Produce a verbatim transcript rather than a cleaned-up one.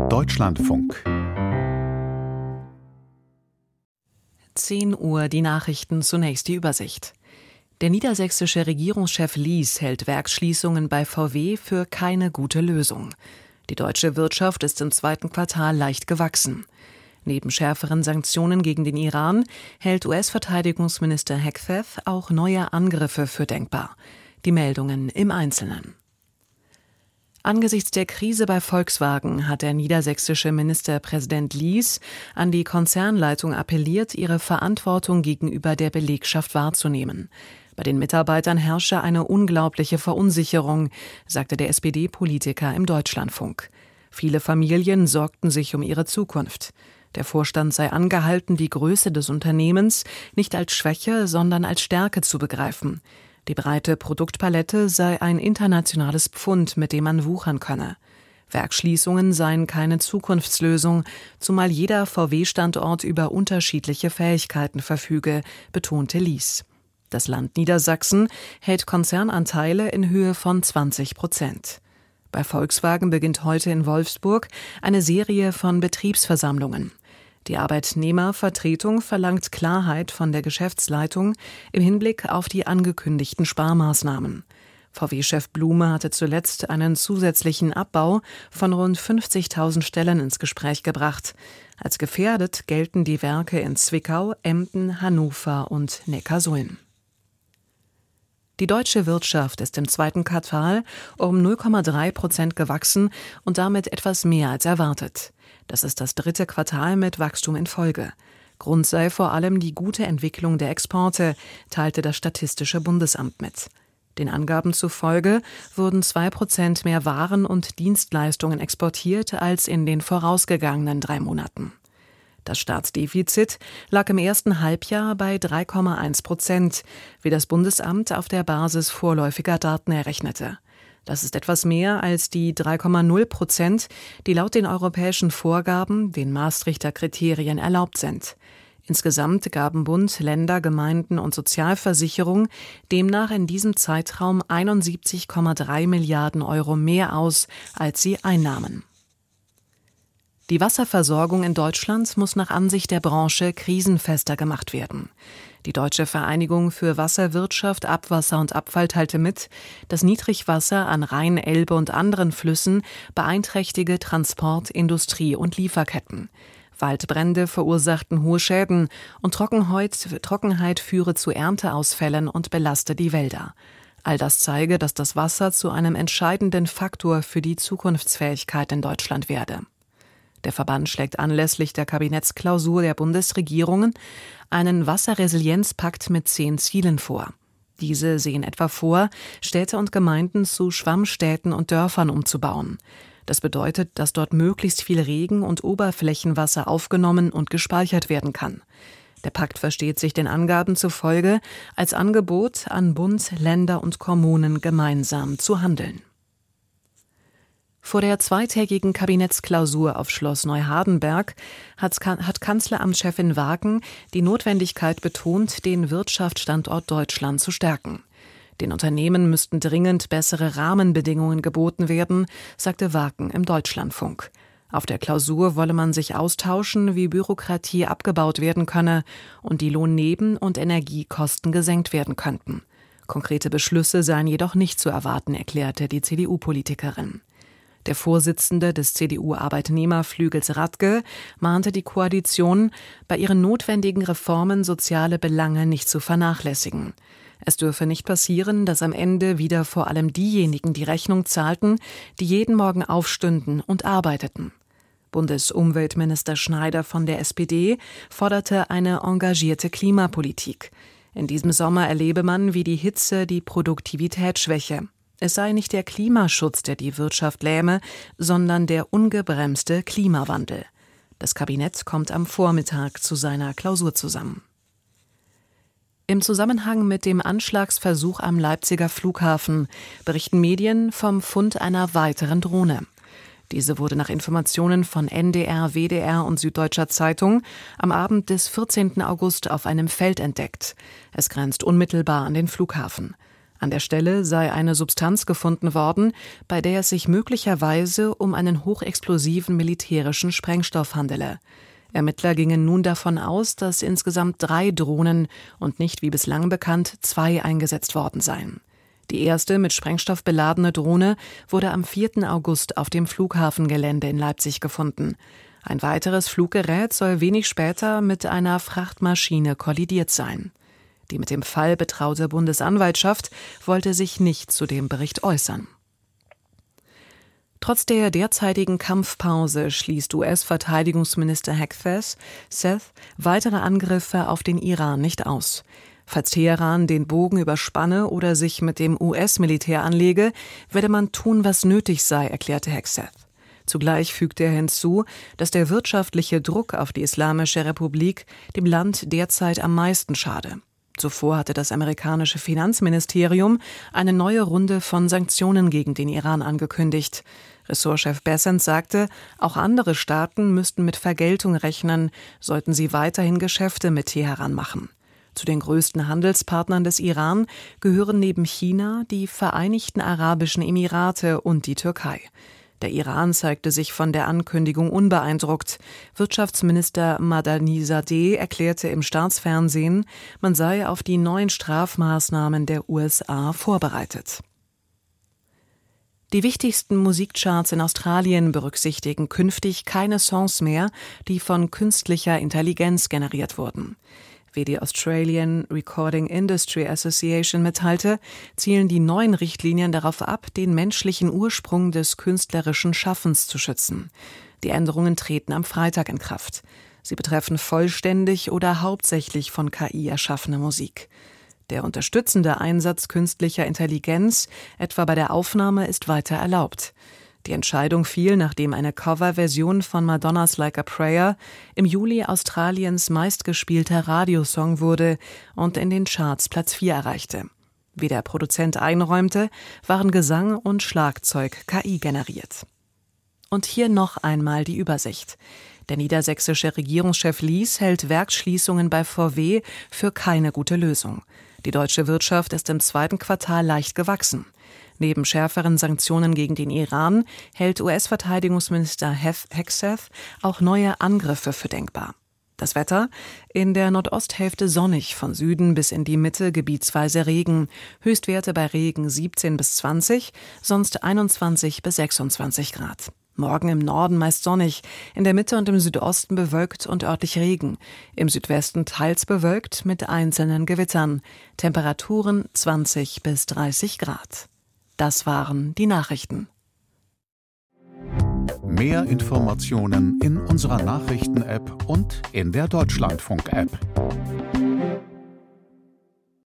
Deutschlandfunk. zehn Uhr, die Nachrichten, zunächst die Übersicht. Der niedersächsische Regierungschef Lies hält Werksschließungen bei V W für keine gute Lösung. Die deutsche Wirtschaft ist im zweiten Quartal leicht gewachsen. Neben schärferen Sanktionen gegen den Iran hält U S-Verteidigungsminister Hegseth auch neue Angriffe für denkbar. Die Meldungen im Einzelnen. Angesichts der Krise bei Volkswagen hat der niedersächsische Ministerpräsident Lies an die Konzernleitung appelliert, ihre Verantwortung gegenüber der Belegschaft wahrzunehmen. Bei den Mitarbeitern herrsche eine unglaubliche Verunsicherung, sagte der S P D-Politiker im Deutschlandfunk. Viele Familien sorgten sich um ihre Zukunft. Der Vorstand sei angehalten, die Größe des Unternehmens nicht als Schwäche, sondern als Stärke zu begreifen. Die breite Produktpalette sei ein internationales Pfund, mit dem man wuchern könne. Werksschließungen seien keine Zukunftslösung, zumal jeder V W-Standort über unterschiedliche Fähigkeiten verfüge, betonte Lies. Das Land Niedersachsen hält Konzernanteile in Höhe von zwanzig Prozent. Bei Volkswagen beginnt heute in Wolfsburg eine Serie von Betriebsversammlungen. Die Arbeitnehmervertretung verlangt Klarheit von der Geschäftsleitung im Hinblick auf die angekündigten Sparmaßnahmen. V W-Chef Blume hatte zuletzt einen zusätzlichen Abbau von rund fünfzigtausend Stellen ins Gespräch gebracht. Als gefährdet gelten die Werke in Zwickau, Emden, Hannover und Neckarsulm. Die deutsche Wirtschaft ist im zweiten Quartal um null Komma drei Prozent gewachsen und damit etwas mehr als erwartet. Das ist das dritte Quartal mit Wachstum in Folge. Grund sei vor allem die gute Entwicklung der Exporte, teilte das Statistische Bundesamt mit. Den Angaben zufolge wurden zwei Prozent mehr Waren und Dienstleistungen exportiert als in den vorausgegangenen drei Monaten. Das Staatsdefizit lag im ersten Halbjahr bei drei Komma eins Prozent, wie das Bundesamt auf der Basis vorläufiger Daten errechnete. Das ist etwas mehr als die drei Komma null Prozent, die laut den europäischen Vorgaben, den Maastrichter Kriterien, erlaubt sind. Insgesamt gaben Bund, Länder, Gemeinden und Sozialversicherung demnach in diesem Zeitraum einundsiebzig Komma drei Milliarden Euro mehr aus, als sie einnahmen. Die Wasserversorgung in Deutschland muss nach Ansicht der Branche krisenfester gemacht werden. Die Deutsche Vereinigung für Wasserwirtschaft, Abwasser und Abfall teilte mit, dass Niedrigwasser an Rhein, Elbe und anderen Flüssen beeinträchtige Transport-, Industrie- und Lieferketten. Waldbrände verursachten hohe Schäden und Trockenheit führe zu Ernteausfällen und belaste die Wälder. All das zeige, dass das Wasser zu einem entscheidenden Faktor für die Zukunftsfähigkeit in Deutschland werde. Der Verband schlägt anlässlich der Kabinettsklausur der Bundesregierungen einen Wasserresilienzpakt mit zehn Zielen vor. Diese sehen etwa vor, Städte und Gemeinden zu Schwammstädten und Dörfern umzubauen. Das bedeutet, dass dort möglichst viel Regen- und Oberflächenwasser aufgenommen und gespeichert werden kann. Der Pakt versteht sich den Angaben zufolge als Angebot an Bund, Länder und Kommunen gemeinsam zu handeln. Vor der zweitägigen Kabinettsklausur auf Schloss Neuhardenberg hat, hat Kanzleramtschefin Wagen die Notwendigkeit betont, den Wirtschaftsstandort Deutschland zu stärken. Den Unternehmen müssten dringend bessere Rahmenbedingungen geboten werden, sagte Wagen im Deutschlandfunk. Auf der Klausur wolle man sich austauschen, wie Bürokratie abgebaut werden könne und die Lohnneben- und Energiekosten gesenkt werden könnten. Konkrete Beschlüsse seien jedoch nicht zu erwarten, erklärte die C D U-Politikerin. Der Vorsitzende des C D U-Arbeitnehmerflügels Radke mahnte die Koalition, bei ihren notwendigen Reformen soziale Belange nicht zu vernachlässigen. Es dürfe nicht passieren, dass am Ende wieder vor allem diejenigen die Rechnung zahlten, die jeden Morgen aufstünden und arbeiteten. Bundesumweltminister Schneider von der S P D forderte eine engagierte Klimapolitik. In diesem Sommer erlebe man, wie die Hitze die Produktivität schwäche. Es sei nicht der Klimaschutz, der die Wirtschaft lähme, sondern der ungebremste Klimawandel. Das Kabinett kommt am Vormittag zu seiner Klausur zusammen. Im Zusammenhang mit dem Anschlagsversuch am Leipziger Flughafen berichten Medien vom Fund einer weiteren Drohne. Diese wurde nach Informationen von N D R, W D R und Süddeutscher Zeitung am Abend des vierzehnten August auf einem Feld entdeckt. Es grenzt unmittelbar an den Flughafen. An der Stelle sei eine Substanz gefunden worden, bei der es sich möglicherweise um einen hochexplosiven militärischen Sprengstoff handele. Ermittler gingen nun davon aus, dass insgesamt drei Drohnen und nicht wie bislang bekannt zwei eingesetzt worden seien. Die erste mit Sprengstoff beladene Drohne wurde am vierten August auf dem Flughafengelände in Leipzig gefunden. Ein weiteres Fluggerät soll wenig später mit einer Frachtmaschine kollidiert sein. Die mit dem Fall betraute Bundesanwaltschaft wollte sich nicht zu dem Bericht äußern. Trotz der derzeitigen Kampfpause schließt U S-Verteidigungsminister Hegseth weitere Angriffe auf den Iran nicht aus. Falls Teheran den Bogen überspanne oder sich mit dem U S-Militär anlege, werde man tun, was nötig sei, erklärte Hegseth. Zugleich fügte er hinzu, dass der wirtschaftliche Druck auf die Islamische Republik dem Land derzeit am meisten schade. Zuvor hatte das amerikanische Finanzministerium eine neue Runde von Sanktionen gegen den Iran angekündigt. Ressortchef Bessent sagte, auch andere Staaten müssten mit Vergeltung rechnen, sollten sie weiterhin Geschäfte mit Teheran machen. Zu den größten Handelspartnern des Iran gehören neben China die Vereinigten Arabischen Emirate und die Türkei. Der Iran zeigte sich von der Ankündigung unbeeindruckt. Wirtschaftsminister Madani-Zadeh erklärte im Staatsfernsehen, man sei auf die neuen Strafmaßnahmen der U S A vorbereitet. Die wichtigsten Musikcharts in Australien berücksichtigen künftig keine Songs mehr, die von künstlicher Intelligenz generiert wurden. Wie die Australian Recording Industry Association mitteilte, zielen die neuen Richtlinien darauf ab, den menschlichen Ursprung des künstlerischen Schaffens zu schützen. Die Änderungen treten am Freitag in Kraft. Sie betreffen vollständig oder hauptsächlich von K I erschaffene Musik. Der unterstützende Einsatz künstlicher Intelligenz, etwa bei der Aufnahme, ist weiter erlaubt. Die Entscheidung fiel, nachdem eine Coverversion von Madonnas Like a Prayer im Juli Australiens meistgespielter Radiosong wurde und in den Charts Platz vier erreichte. Wie der Produzent einräumte, waren Gesang und Schlagzeug K I generiert. Und hier noch einmal die Übersicht. Der niedersächsische Regierungschef Lies hält Werksschließungen bei V W für keine gute Lösung. Die deutsche Wirtschaft ist im zweiten Quartal leicht gewachsen. Neben schärferen Sanktionen gegen den Iran hält U S-Verteidigungsminister Hegseth auch neue Angriffe für denkbar. Das Wetter: in der Nordosthälfte sonnig, von Süden bis in die Mitte gebietsweise Regen. Höchstwerte bei Regen siebzehn bis zwanzig, sonst einundzwanzig bis sechsundzwanzig Grad. Morgen im Norden meist sonnig, in der Mitte und im Südosten bewölkt und örtlich Regen. Im Südwesten teils bewölkt mit einzelnen Gewittern. Temperaturen zwanzig bis dreißig Grad. Das waren die Nachrichten. Mehr Informationen in unserer Nachrichten-App und in der Deutschlandfunk-App.